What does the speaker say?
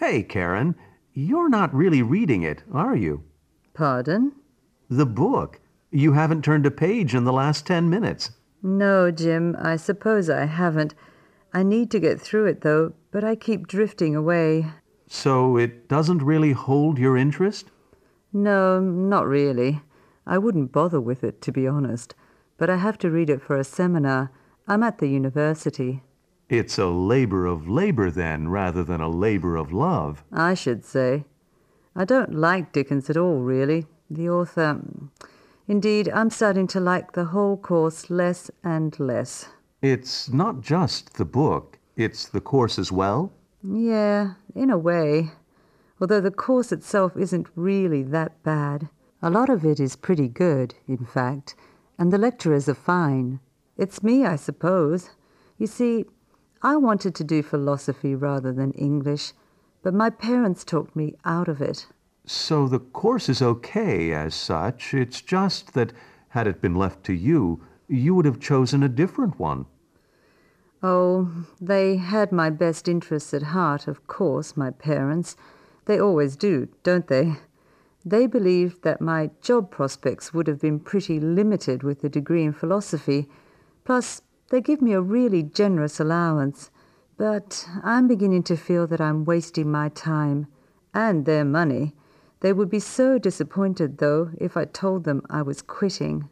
Hey, Karen, you're not really reading it, are you? Pardon? The book. You haven't turned a page in the last 10 minutes. No, Jim, I suppose I haven't. I need to get through it, though, but I keep drifting away. So it doesn't really hold your interest? No, not really. I wouldn't bother with it, to be honest. But I have to read it for a seminar. I'm at the university. It's a labor of labor, then, rather than a labor of love. I should say. I don't like Dickens at all, really. The author... Indeed, I'm starting to like the whole course less and less. It's not just the book, it's the course as well? Yeah, in a way. Although the course itself isn't really that bad. A lot of it is pretty good, in fact, and the lecturers are fine. It's me, I suppose. You see, I wanted to do philosophy rather than English, but my parents talked me out of it. So the course is okay as such, it's just that, had it been left to you, you would have chosen a different one. Oh, they had my best interests at heart, of course, my parents. They always do, don't they? They believed that my job prospects would have been pretty limited with a degree in philosophy. Plus, they give me a really generous allowance. But I'm beginning to feel that I'm wasting my time and their money. They would be so disappointed, though, if I told them I was quitting.